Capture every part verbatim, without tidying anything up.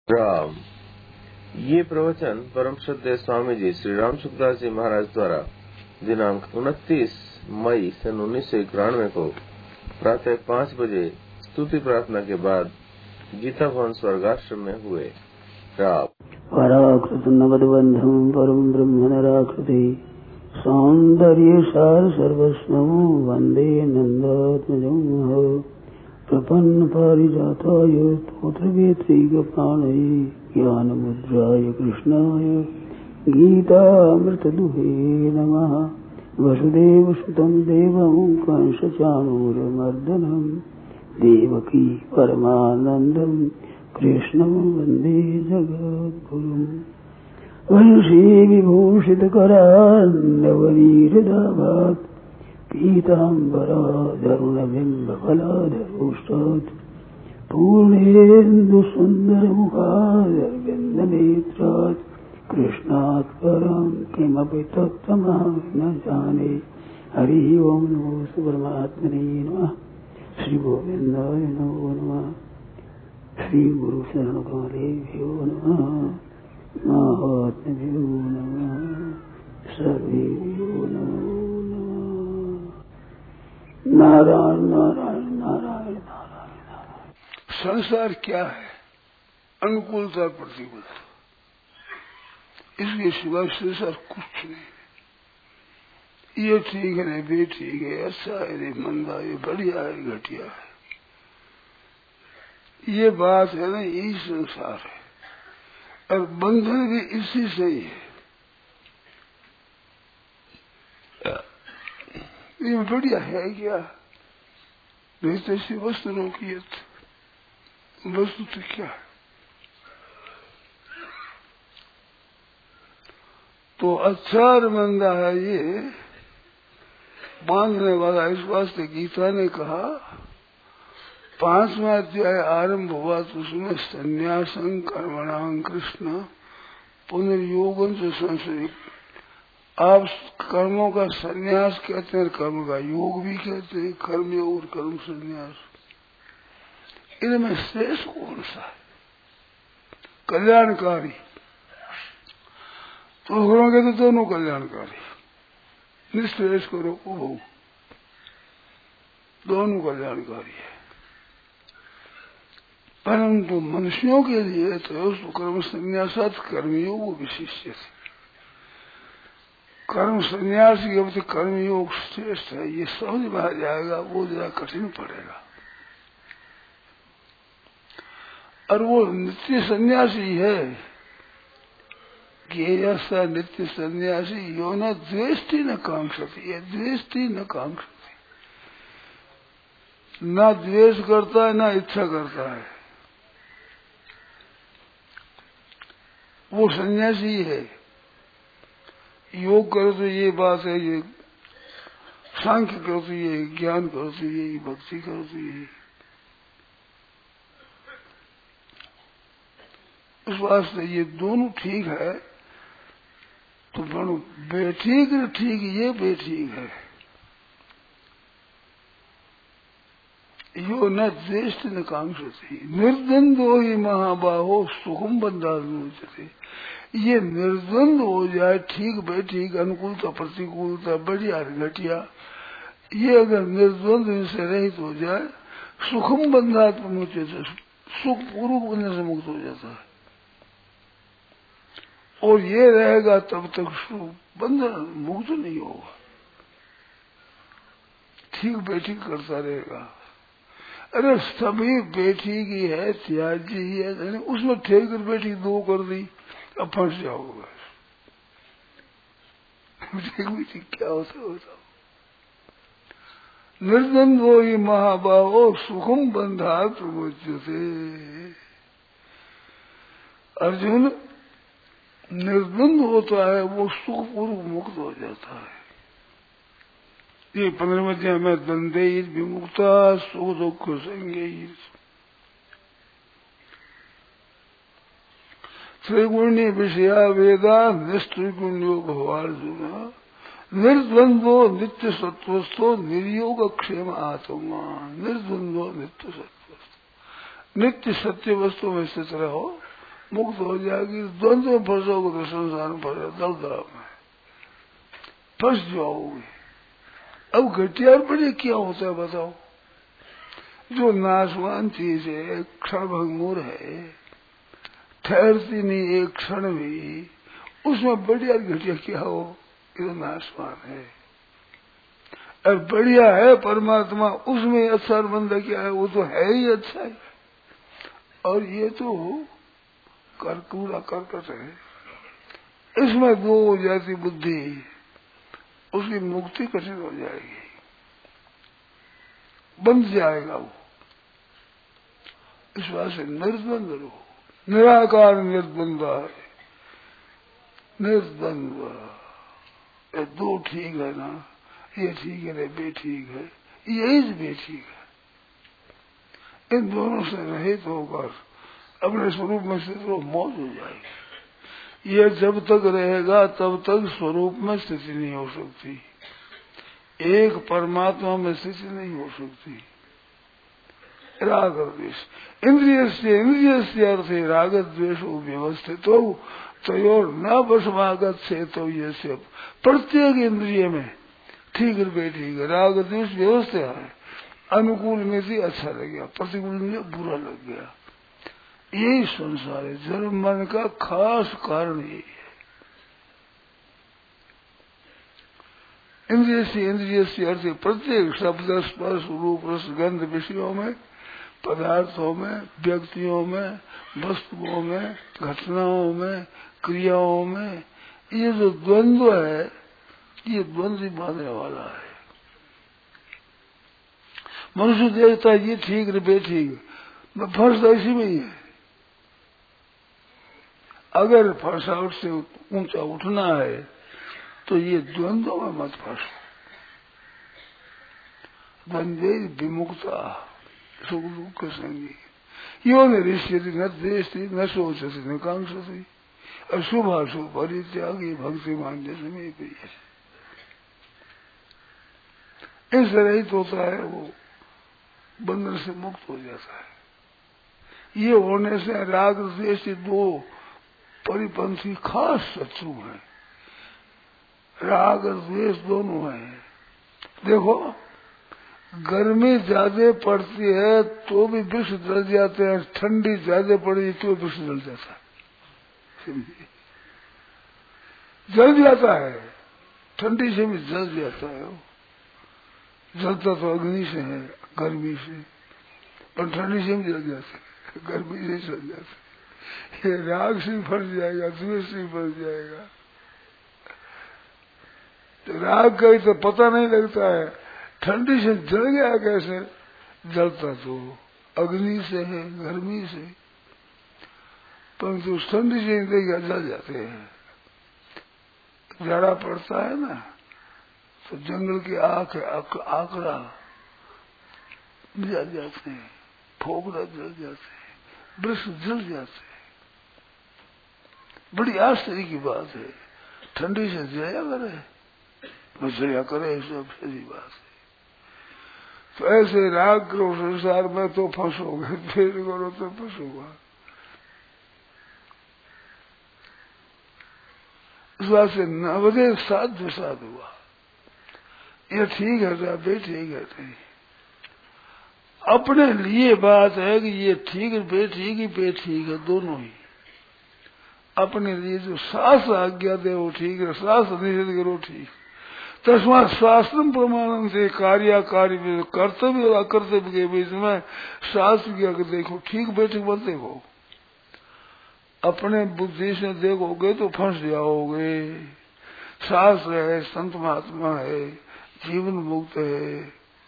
राम। ये प्रवचन परम श्रद्धेय स्वामी जी श्री राम सुखदास जी महाराज द्वारा दिनांक उनतीस मई सन उन्नीस सौ इक्यानवे को प्रातः पाँच बजे स्तुति प्रार्थना के बाद गीता भवन स्वर्गाश्रम में हुए। राम। पराकृत नवदबंधम परम ब्रह्म नराकृति सौंदर्य सार सर्वस्वं वंदे नंदात्मजं प्रपन्न पारिजाताय तोत्रवेत्रैकपाणये ज्ञानमुद्राय कृष्णाय गीतामृतदुहे नमः। वसुदेवसुतं देवं कंसचाणूरमर्दनं देवकी परमानन्दं कृष्णं वन्दे जगद्गुरुम्। वंशी विभूषितकरान्नवनीरदाभात् पीताम्बराधरुणबिम्बफलाधरोष्टात् पूर्णेन्दुसुन्दरमुखादरविन्दनेत्रात् कृष्णात् परं किमपि तत्त्वमहं न जाने। हरि ओं नमो परमात्मने नमः। श्री गोविन्दाय नमो नमः। श्री गुरु शरणकालेभ्यो नमः। महात्म्यो नमः। सर्वेभ्यो नमो नमः। नारायण नारायण नारायण नारायण नारायण। संसार क्या है? अनुकूलता प्रतिकूलता, इसके सिवा संसार कुछ नहीं। ये ठीक है, वे ठीक है, अच्छा है, रे मंदा है, बढ़िया है, घटिया है, ये बात है ना। यही संसार है और बंधन भी इसी से ही है। ये बढ़िया है क्या? नहीं तो ऐसी वस्तु रोकियत वस्तु तो क्या है? तो अच्छा और मंदा है ये बांधने वाला। इस वास्ते गीता ने कहा, पांचवा अध्याय आरंभ हुआ तो उसमें संन्यासं कर्मणां कृष्ण पुनर्योगन से संशय। आप कर्मों का संन्यास कहते हैं, कर्म का योग भी कहते हैं, कर्म योग और कर्म संन्यास। इनमें श्रेष्ठ कौन सा है? कल्याणकारी तो करोगे तो दोनों कल्याणकारी। निश्रेष करो वो दोनों कल्याणकारी है। परंतु मनुष्यों के लिए तो उसको कर्म संन्यासात कर्मयोग विशिष्ट है। कर्म संन्यास की अब कर्मयोग श्रेष्ठ है, ये समझ में आ जाएगा। वो जरा कठिन पड़ेगा। और वो नित्य सन्यासी है कि ऐसा नित्य सन्यासी यो न द्वेष्टि न कांक्षति, ये द्वेष्टि न कांक्षति, न द्वेष करता है न इच्छा करता है। वो सन्यासी है। योग करो तो ये बात है, ये सांख्य करो तो ये, ज्ञान करो तो ये, भक्ति करो तो ये। उस वास्ते ये दोनों ठीक है तो बनो बेठीक ठीक, ये बेठीक है। यो न ज्येष्ठ न कांक्षति निर्द्वंद्व ही महाबाहो सुखम बंधानुचते। ये निर्द्वंद हो जाए, ठीक बेठीक, अनुकूलता प्रतिकूलता, बढ़िया घटिया, ये अगर निर्द्वंद से रहित हो जाए, सुखम बंधात्मुचते, सुख पूर्व बंधन से मुक्त हो जाता है। और ये रहेगा तब तक सुख बंधन मुक्त नहीं होगा, ठीक बेठीक करता रहेगा। अरे सभी बेटी की है, त्याजी ही है, उसमें ठेक कर बेटी दो कर दी, अब फंस जाओगे। बेटी क्या होता होता निर्द्वंद्वो ही महाबाहो सुखम बंधात प्रमुच्यते। अर्जुन, निर्द्वंद होता है वो सुख पूर्व मुक्त हो जाता है। ये पंद्रहवें अध्याय में द्वंद्वे विमुक्ता सुख दुख संगे त्रिगुण्य विषया वेदा निस्त्रिगुण्यो भवार्जुन निर्द्वंद्वो नित्य सत्वस्थो निर्योग क्षेम आत्मा। निर्द्वंद्वो नित्य सत्वस्थो, नित्य सत्य वस्तु में स्थित रहो, मुक्त हो जाएगी। द्वंद्व में फंसोगे तो संसार में फंस दलदला में फंस जाओगे। अब घटिया बड़े क्या होता है बताओ? जो नाशवान चीज है, क्षण भंगुर है, ठहरती नहीं एक क्षण भी, उसमें बढ़िया घटिया क्या हो? ये तो नाशवान है। और बढ़िया है परमात्मा, उसमें अच्छा बंदा क्या है? वो तो है ही अच्छा है। और ये तो कर पूरा करकट है, इसमें दो हो जाती बुद्धि, उसकी मुक्ति कठिन हो जाएगी, बंध जाएगा वो। इस बात से निर्द्वंद रहो, निराकार निर्द्वंद है, निर्द्वंद। ये दो ठीक है ना, ये ठीक है, बे ठीक है, यही बे ठीक है। इन दोनों से रहित होकर अपने स्वरूप में स्थित रहो, मौज हो जाएगी। ये जब तक रहेगा तब तक स्वरूप में स्थिति नहीं हो सकती, एक परमात्मा में स्थिति नहीं हो सकती। राग द्वेष इंद्रिय से इंद्रिय से अर्थ है राग द्वेष व्यवस्थित हो तयोर न बसमागत से तो ये से प्रत्येक इंद्रिय में ठीक है ठीक है राग द्वेष व्यवस्था है। अनुकूल में से अच्छा लग गया, प्रतिकूल में बुरा लग गया। यही संसार है, जन्म मन का खास कारण यही है। इंद्रिय से इंद्रिय से अर्थ प्रत्येक शब्द स्पर्श रूप रस गंध विषयों में, पदार्थों में, व्यक्तियों में, वस्तुओं में, घटनाओं में, क्रियाओं में, ये जो द्वंद्व है ये द्वंद्व ही बांधने वाला है। मनुष्य देखता है ये ठीक है बे ठीक, फर्श ऐसी में ही है। अगर फरसावट से ऊंचा उठना है तो ये द्वंद्व में मत फंसो। द्वंद्वे विमुक्ता सुख दुख संगी यो निश्चित न देशती न सोचती न कांक्षती अशुभ अशुभ परित्यागी भक्ति मान्य में प्रिय। इस रहित होता है वो, बंधन से मुक्त हो जाता है। ये होने से राग द्वेष दो परिपंथी खास शत्रु हैं, राग और द्वेष दोनों हैं। देखो गर्मी ज्यादा पड़ती है तो भी विष जल जाते हैं, ठंडी ज्यादा पड़ी तो विष जल जाता है, जल जाता है, ठंडी से भी जल जाता है। जलता तो अग्नि से है, गर्मी से, पर ठंडी से भी जल जाता है, गर्मी से जल जाता है। ये राग से फंस जाएगा, द्वेष से फंस जाएगा। तो राग का ही तो पता नहीं लगता है, ठंडी से जल गया कैसे? जलता तो अग्नि से है, गर्मी से, परंतु ठंडी से देखा जल जाते हैं। जाड़ा पड़ता है ना तो जंगल की आग आकड़ा जल जाते हैं, फोगड़ा जल जाते हैं, वृक्ष जल जाते हैं। बड़ी आश्चर्य की बात है, ठंडी से जया करे, मछलियां करे, सब सही बात है। तो ऐसे राग करो संसार में तो फंसोगे, फिर करो तो फंसोगा। इस बात से नवदे साध्य साध हुआ, ये ठीक है तो बे ठीक है नहीं। अपने लिए बात है कि ये ठीक है बे ठीक ही बे ठीक है, दोनों ही अपने लिए। जो शास्त्र आज्ञा दे वो ठीक है, शास्त्र निषेध करो ठीक। तस्मा शास्त्रम प्रमाणम से कार्य कार्य में कर्तव्य और अकर्तव्य के बीच में शास्त्र की अगर देखो ठीक बैठक मत देखो, अपने बुद्धि से देखोगे तो फंस जाओगे। शास्त्र है, संत महात्मा है, जीवन मुक्त है,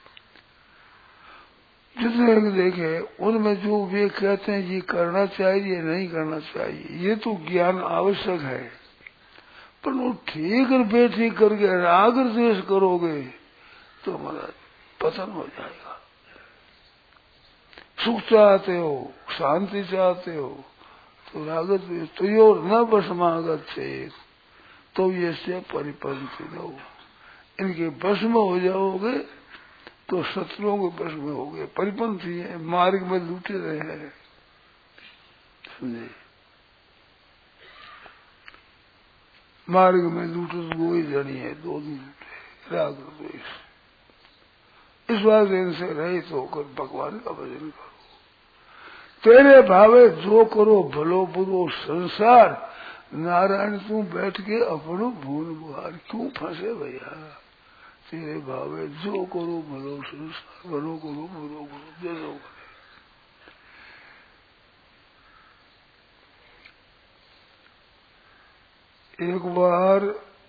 जितने देखे उनमें जो वे कहते हैं ये करना चाहिए नहीं करना चाहिए, ये तो ज्ञान आवश्यक है। पर वो ठीक और बेठीक करके राग द्वेष करोगे तो हमारा पतन हो जाएगा। सुख चाहते हो, शांति चाहते हो तो राग द्वेष तो यो न बसमागत से तो ये से परिपंथी हो, इनके बस में हो जाओगे तो शत्रुओं के बस में हो गए। परिपंथी है, मार्ग में लूटे रहे हैं, समझे। मार्ग में लूटस गोई जनी है, दो दिन लूटे राग द्वेष। इस बात इनसे रहित होकर भगवान का भजन करो। तेरे भावे जो करो भलो बुरो संसार, नारायण तू बैठ के अपनो भून बुहार। क्यों फंसे भैया? तेरे भावे जो करो भलो संसार, भलो करो बुरो करो, जैसो करे। एक बार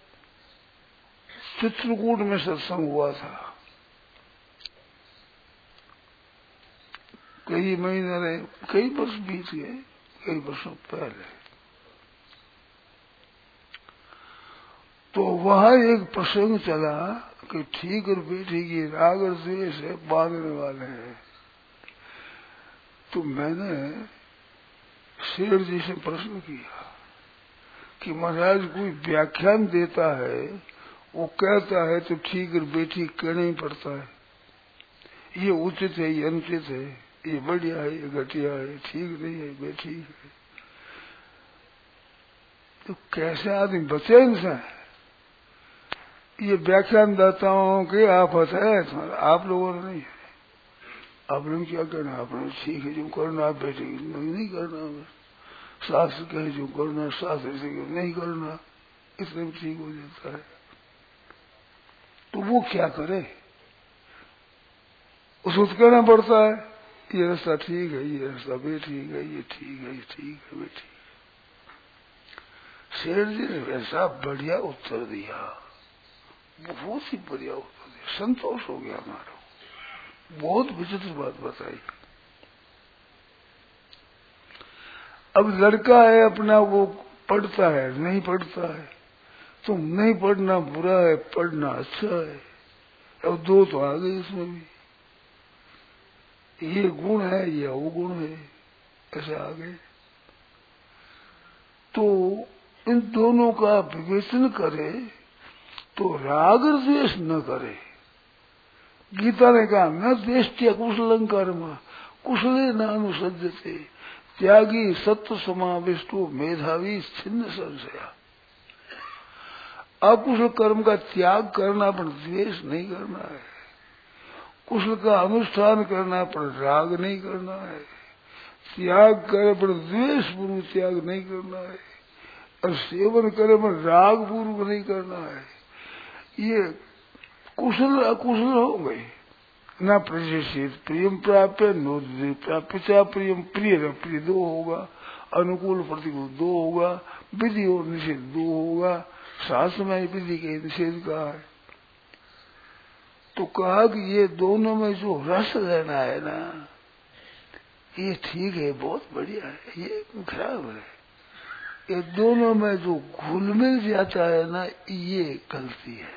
चित्रकूट में सत्संग हुआ था, कई महीने रहे, कई वर्ष बीत गए, कई वर्षों पहले। तो वहां एक प्रसंग चला कि ठीक और बेटी की राग और द्वेष है, बांधने वाले हैं। तो मैंने शेर जी से प्रश्न किया कि महाराज कोई व्याख्यान देता है, वो कहता है तो ठीक और बेठी कहना ही पड़ता है, ये उचित है, ये अनुचित है, ये बढ़िया है, ये घटिया है, ठीक नहीं है, बेठीक है। तो कैसे आदमी बचे इनसे? ये व्याख्यान दाताओं के आफत है, आप लोगों ने नहीं है। आप लोग क्या करना? आपने ठीक है जो करना, आप बेटे नहीं करना, शास्त्र कहे जो करना, शास्त्र से नहीं करना, इसमें भी ठीक हो जाता है। तो वो क्या करे? उसको कहना पड़ता है ये रास्ता ठीक है, ये रास्ता बेठीक है, ये ठीक है, ये ठीक है, बेठीक। शेर जी ने वैसा बढ़िया उत्तर दिया, बहुत ही बढ़िया उत्तर दिया, संतोष हो गया हमारा। बहुत विचित्र बात बताई। अब लड़का है अपना, वो पढ़ता है, नहीं पढ़ता है, तो नहीं पढ़ना बुरा है, पढ़ना अच्छा है। अब दो तो आ गए इसमें भी, ये गुण है, ये अवगुण है, ऐसे आ गए। तो इन दोनों का विवेचन करे तो राग द्वेष न करे। गीता ने कहा न द्वेष्ट्य कुशलं कर्म कुशले न अनुसज्जते, त्यागी सत्व समाविष्टो मेधावी छिन्न संशया। अकुशल कर्म का त्याग करना पर द्वेष नहीं करना है, कुशल का अनुष्ठान करना पर राग नहीं करना है, त्याग करे पर द्वेष पूर्व त्याग नहीं करना है, और सेवन करे पर राग पूर्व नहीं करना है। ये कुशल अकुशल हो गए। न प्रशिक्षित प्रियम प्राप्य नो प्राप्य चा प्रियम, प्रिय प्रिय दो होगा, अनुकूल प्रतिकूल दो होगा, विधि और निषेध दो होगा। शास्त्र में विधि के निषेध कहा है। तो कहा कि ये दोनों में जो रस लेना है ना, ये ठीक है, बहुत बढ़िया है, ये खराब है। ये दोनों में जो घुल मिल जाता है ना, ये गलती है।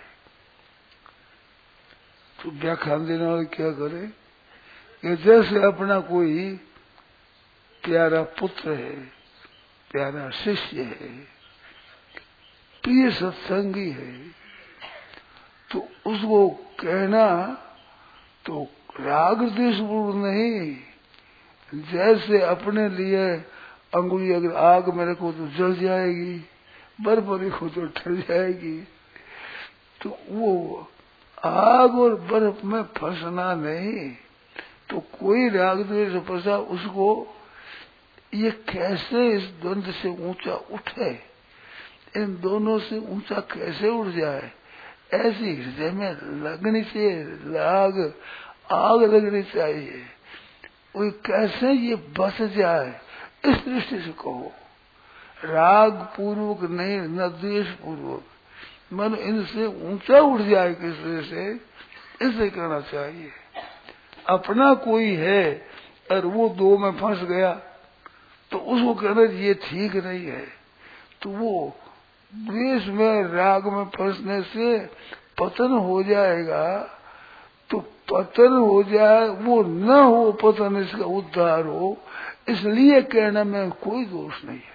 तो व्याख्यान देने वाले क्या करे? ये जैसे अपना कोई प्यारा पुत्र है, प्यारा शिष्य है, प्रिय सत्संगी है, तो उसको कहना तो राग द्वेष पूर्ण नहीं। जैसे अपने लिए अंगुली अगर आग में रखो तो जल जाएगी, बर्फ रखो तो ठर जाएगी। तो वो आग और बर्फ में फंसना नहीं। तो कोई राग द्वेष फंसा, उसको ये कैसे इस द्वंद्व से ऊंचा उठे, इन दोनों से ऊंचा कैसे उठ जाए, ऐसी हृदय में लगनी चाहिए, राग आग लगनी चाहिए। वो कैसे ये बस जाए, इस दृष्टि से कहो। राग पूर्वक नहीं, न द्वेष पूर्वक, मन इनसे ऊंचा उठ जाए किस तरह से, इसे करना चाहिए। अपना कोई है और वो दो में फंस गया तो उसको कहना ये ठीक नहीं है। तो वो द्वेष में राग में फंसने से पतन हो जाएगा। तो पतन हो जाए, वो न हो पतन, इसका उद्धार हो, इसलिए कहने में कोई दोष नहीं है।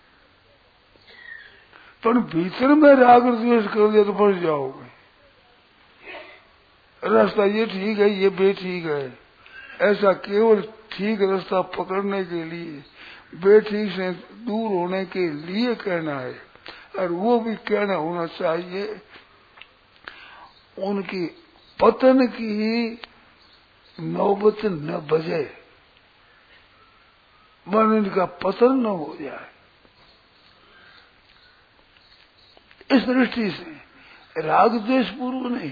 पर भीतर में राग द्वेष कर दिया तो फंस जाओगे। रास्ता ये ठीक है, ये बेठीक है, ऐसा केवल ठीक रास्ता पकड़ने के लिए, बेठीक से दूर होने के लिए कहना है। और वो भी कहना होना चाहिए उनकी पतन की नौबत न बजे, मन इनका पतन न हो जाए। इस दृष्टि से राग द्वेष पूर्व नहीं,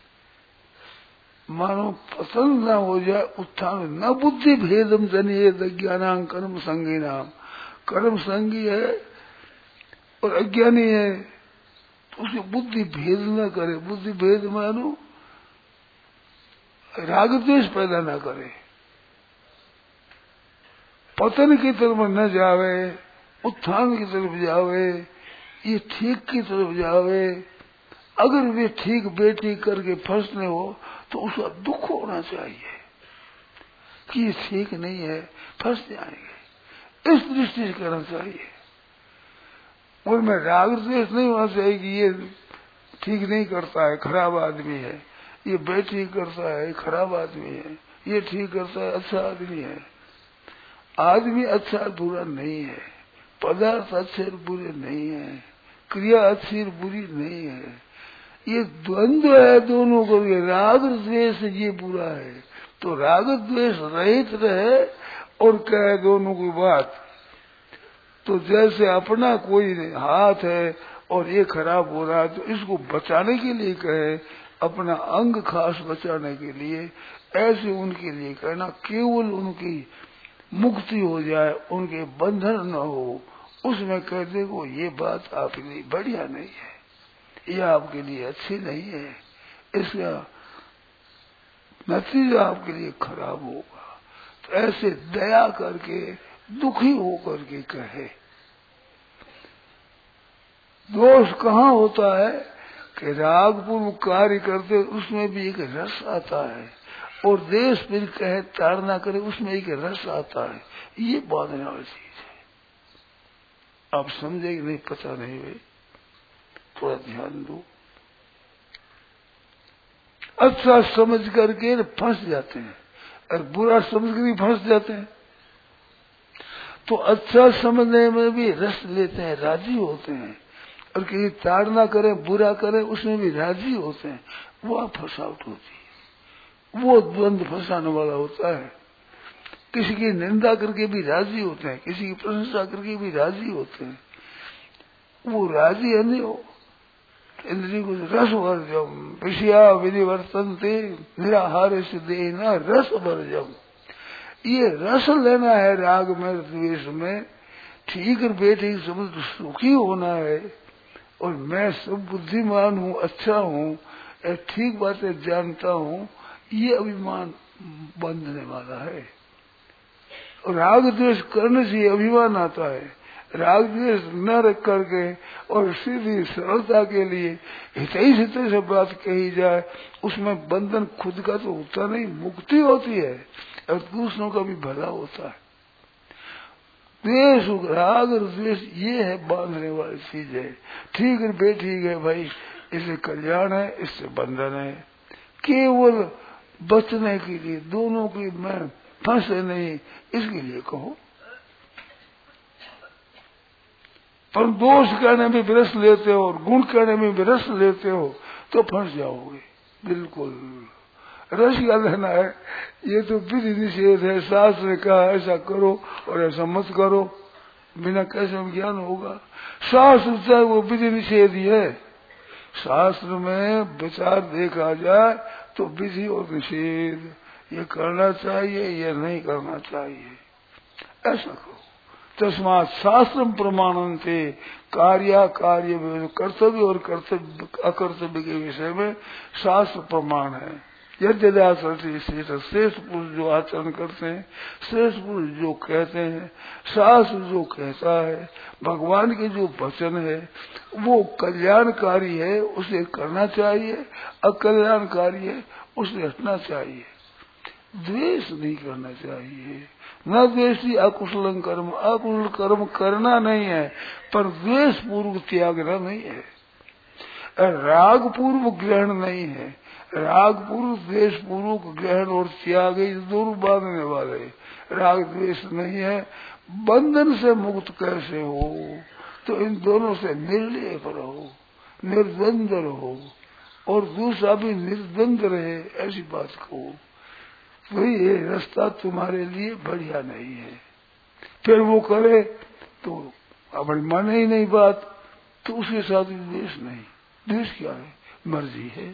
मानो पतन न हो जाए, उत्थान न बुद्धि भेदम जनियेत ज्ञानां कर्म संगी नाम। कर्म संगी है और अज्ञानी है तो उसे बुद्धि भेद न करे। बुद्धि भेद मानो राग द्वेष पैदा न करे, पतन की तरफ न जावे, उत्थान की तरफ जावे, ये ठीक की तरफ जावे। अगर वे ठीक बेटी करके फंसने हो तो उसका दुख होना चाहिए कि ये ठीक नहीं है, फंस जाएंगे, इस दृष्टि से करना चाहिए। और मैं राग द्वेष नहीं होना चाहिए कि ये ठीक नहीं करता है, खराब आदमी है, ये बेटी करता है, खराब आदमी है, ये ठीक करता है, अच्छा आदमी है। आदमी अच्छा बुरा नहीं है, पदार्थ अच्छे बुरे नहीं है, क्रिया अच्छी बुरी नहीं है, ये द्वंद्व है दोनों को। राग द्वेष ये बुरा है तो राग द्वेष रहित रहे और कहे दोनों की बात। तो जैसे अपना कोई हाथ है और ये खराब हो रहा है तो इसको बचाने के लिए कहे, अपना अंग खास बचाने के लिए, ऐसे उनके लिए कहना, केवल उनकी मुक्ति हो जाए, उनके बंधन न हो, उसमें कह दे को ये बात आपके लिए बढ़िया नहीं है, ये आपके लिए अच्छी नहीं है, इसका नतीजा आपके लिए खराब होगा। तो ऐसे दया करके दुखी होकर के कहे। दोष कहाँ होता है कि रागपूर्व कार्य करते उसमें भी एक रस आता है, और देश फिर कहे ताड़ना करे उसमें एक रस आता है। ये बांधने वाली चीज है। आप समझे कि नहीं पता नहीं भाई, थोड़ा ध्यान दो। अच्छा समझ करके फंस जाते हैं और बुरा समझ कर भी फंस जाते हैं। तो अच्छा समझने में भी रस लेते हैं, राजी होते हैं, और किसी ताड़ना करें, बुरा करें, उसमें भी राजी होते हैं। वह फसावट होती है, वो द्वंद्व फंसाने वाला होता है। किसी की निंदा करके भी राजी होते हैं, किसी की प्रशंसा करके भी राजी होते हैं। वो राजी है नहीं हो इंद्रिय को रस वर्जम विषया विनिवर्तनते निराहार से देना रस वर्जम। ये रस लेना है राग में द्वेष में, ठीक और बेठीक समझ सुखी होना है, और मैं सब बुद्धिमान हूँ, अच्छा हूँ, ठीक बातें जानता हूँ, ये अभिमान बंधने वाला है। और राग द्वेष करने से अभिमान आता है। राग द्वेष न रख करके और सीधी सरलता के लिए हितई हितई से बात कही जाए, उसमें बंधन खुद का तो होता नहीं, मुक्ति होती है और दूसरों का भी भला होता है। द्वेष राग और द्वेष ये है बांधने वाली चीज है। ठीक है बेठीक है भाई, इससे कल्याण है, इससे बंधन है। केवल बचने के लिए, दोनों की मैं फंसे नहीं, इसके लिए कहो। पर दोष कहने में भी रस लेते हो और गुण कहने में भी रस लेते हो तो फंस जाओगे। बिल्कुल रस क्या लेना है, ये तो विधि निषेध है। शास्त्र ने कहा ऐसा करो और ऐसा मत करो, बिना कैसे ज्ञान होगा। शास्त्र चाहे वो विधि निषेध ही है। शास्त्र में विचार देखा जाए तो विधि और निषेध, ये करना चाहिए, ये नहीं करना चाहिए, ऐसा करो। तस्मात् शास्त्रम प्रमाणन्ते कार्य कार्य कर्तव्य और कर्तव्य अकर्तव्य के विषय में शास्त्र प्रमाण है। यद्यदि आचरति श्रेष्ठ पुरुष जो आचरण करते हैं, श्रेष्ठ पुरुष जो कहते हैं, शास्त्र जो कहता है, भगवान के जो वचन है वो कल्याणकारी है, उसे करना चाहिए, अकल्याणकारी है, उसे हटना चाहिए। द्वेष नहीं करना चाहिए। न द्वेषी अकुशल कर्म, अकुशल कर्म करना नहीं है, पर द्वेष पूर्व त्यागना नहीं है, राग पूर्व ग्रहण नहीं है। राग पूर्व द्वेष पूर्वक ग्रहण और त्याग दोनों बांधने वाले। राग द्वेष नहीं है। बंधन से मुक्त कैसे हो, तो इन दोनों से निर्लेप रहो, निर्द्वंद रहो, और दूसरा भी निर्द्वंद रहे, ऐसी बात कहो। तो ये रास्ता तुम्हारे लिए बढ़िया नहीं है। फिर वो करे तो अपनी माने ही नहीं बात, तो उसके साथ द्वेष नहीं। द्वेष क्या है? मर्जी है।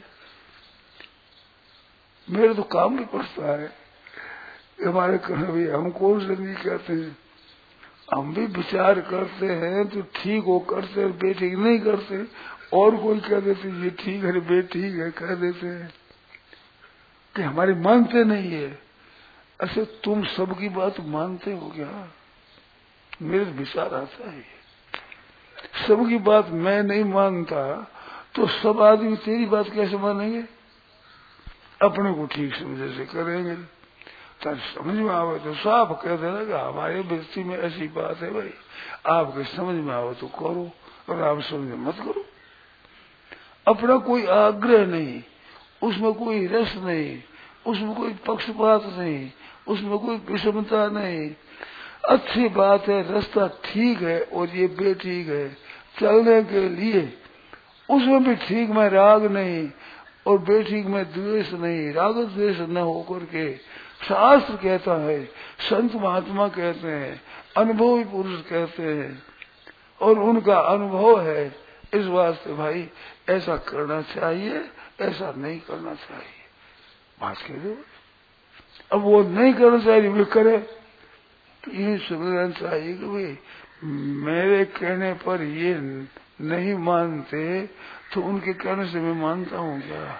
मेरे तो काम भी पड़ता है, हमारे भी हम कौन से नहीं कहते हैं, हम भी विचार करते हैं तो ठीक हो करते, बेठीक नहीं करते, और कोई कह देते ये ठीक है बेठीक है कह देते हैं कि हमारी मानते नहीं है। ऐसे तुम सबकी बात मानते हो क्या? मेरे विचार आता है सबकी बात मैं नहीं मानता, तो सब आदमी तेरी बात कैसे मानेंगे? अपने को ठीक समझे से करेंगे। तो समझ में आवे तो साफ कह देना कि हमारे व्यक्ति में ऐसी बात है भाई, आपके समझ में आवे तो करो और आप समझ मत करो। अपना कोई आग्रह नहीं, उसमें कोई रस नहीं, उसमें कोई पक्षपात नहीं, उसमें कोई विषमता नहीं। अच्छी बात है, रास्ता ठीक है और ये बेठीक है चलने के लिए, उसमें भी ठीक में राग नहीं और बेठीक में द्वेष नहीं, राग द्वेष न होकर के शास्त्र कहता है, संत महात्मा कहते हैं, अनुभवी पुरुष कहते हैं, और उनका अनुभव है। इस वास्ते भाई ऐसा करना चाहिए, ऐसा नहीं करना चाहिए, बात कह दो। अब वो नहीं करना चाहिए, वे करे तो ये समझना चाहिए कि भाई मेरे कहने पर ये नहीं मानते तो उनके कहने से मैं मानता हूँ क्या?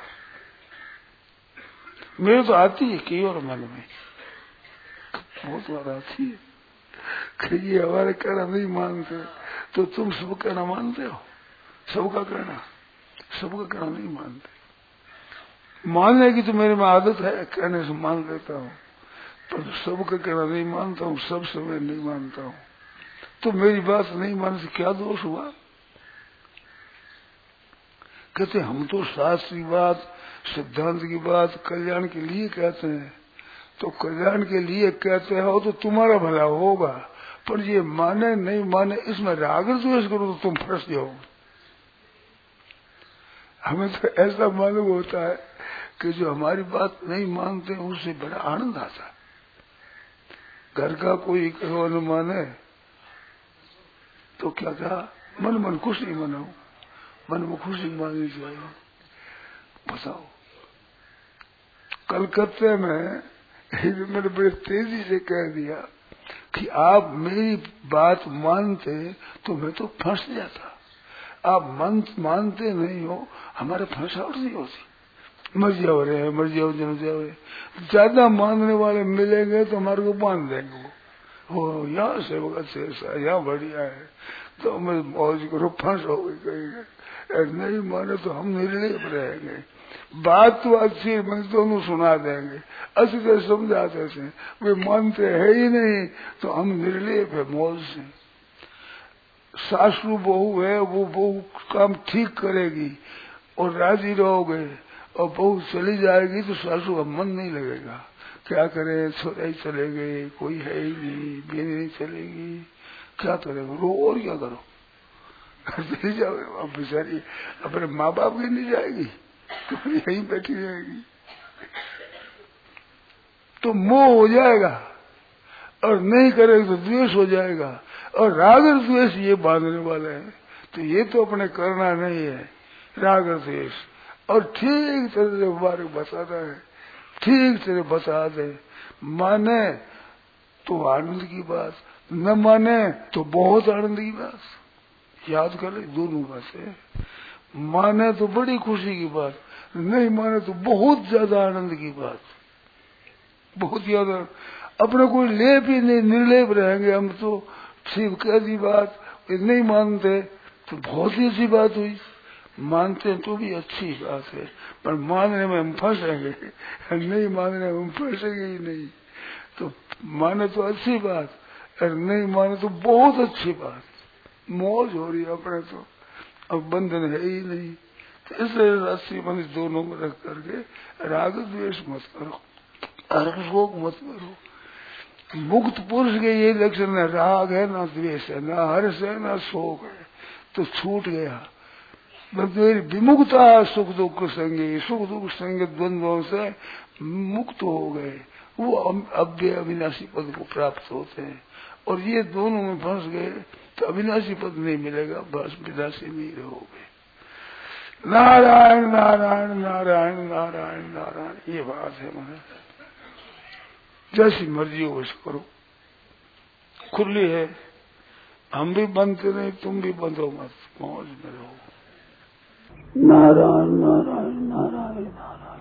मेरे तो आती है की और मन में बहुत बार आती है कि ये हमारे कहना नहीं मानते, तो तुम सब कहना मानते हो? सबका कहना सबका कहना नहीं मानते। मानने की तो मेरे में आदत है, कहने से मान लेता हूँ, पर सबका कहना नहीं मानता हूँ, सब समय नहीं मानता हूँ। तो मेरी बात नहीं मानने से क्या दोष हुआ? कहते हम तो शास्त्र की बात, सिद्धांत की बात कल्याण के लिए कहते हैं, तो कल्याण के लिए कहते हो तो तुम्हारा भला होगा, पर ये माने नहीं माने इसमें राग द्वेष करो तो तुम फंस जाओ। हमें तो ऐसा मालूम होता है कि जो हमारी बात नहीं मानते उससे बड़ा आनंद आता है। घर का कोई कहो न माने तो क्या कहा, मन मन खुशी मनाओ, मन में खुशी माननी चाहिए। बताओ कलकत्ते में मैंने बड़े तेजी से कह दिया कि आप मेरी बात मानते तो मैं तो फंस जाता, आप मन मानते नहीं हो, हमारे फंसावट नहीं होती। मर जाओ रे मर जाओ जम जाओ रे, ज्यादा मानने वाले मिलेंगे तो हमारे को बांध देंगे। वो यहाँ से अच्छे ऐसा यहाँ बढ़िया है तो मैं मौज करो, फंस हो गई कहीं नहीं माने तो हम निर्लेप रहेंगे। बात तो अच्छी मैं दोनों सुना देंगे, अच्छी तरह समझाते थे, वे मानते है ही नहीं तो हम निर्लेप है मौज से। सासू बहू है, वो बहू काम ठीक करेगी और राजी रहोगे, और बहू चली जाएगी तो सासू का मन नहीं लगेगा, क्या करे छोड़ाई चले गए, कोई है ही नहीं, बेनी नहीं चलेगी, क्या करेगा, रो और क्या करो चली जाओ। अब बेचारी अपने माँ बाप की नहीं जाएगी तो यहीं बैठी रहेगी, तो मोह हो जाएगा, और नहीं करेगा तो द्वेष हो जाएगा, और राग और द्वेष ये बांधने वाले हैं। तो ये तो अपने करना नहीं है राग और द्वेष। और ठीक तरह से बार बताता है, ठीक तरह बता दे, माने तो आनंद की बात, न माने तो बहुत आनंद की बात। याद कर ले दोनों बातें, माने तो बड़ी खुशी की बात, नहीं माने तो बहुत ज्यादा आनंद की बात, बहुत ज्यादा। अपने कोई लेप ही नहीं, निर्लेप रहेंगे हम तो। ठीक कह दी बात, नहीं मानते तो बहुत ही अच्छी बात हुई, मानते तो भी अच्छी बात है, पर मानने में हम फंसेंगे, नहीं मानने में हम फंसेंगे ही नहीं। तो माने तो अच्छी बात, और नहीं माने तो बहुत अच्छी बात, मौज हो रही है अपने तो, अब बंधन है ही नहीं। तो इसलिए राशि मन दोनों में रख करके राग द्वेष मत करो, शोक मत करो। मुक्त पुरुष के ये लक्षण है, राग है ना द्वेष है, ना हर्ष है ना शोक है, तो छूट गया। मेरी विमुक्ता सुख दुख संगे, सुख दुख संगे द्वंद्वों से मुक्त हो गए, वो अव्यय अविनाशी पद को प्राप्त होते हैं। और ये दोनों में फंस गए तो अविनाशी पद नहीं मिलेगा, बस विनाशी में ही रहोगे। नारायण नारायण नारायण नारायण नारायण, ये बात है। महाराज जैसी मर्जी हो वैसे करो, खुली है, हम भी बनते नहीं, तुम भी बंधो मत, मौज में रहो। नारायण नारायण नारायण नारायण।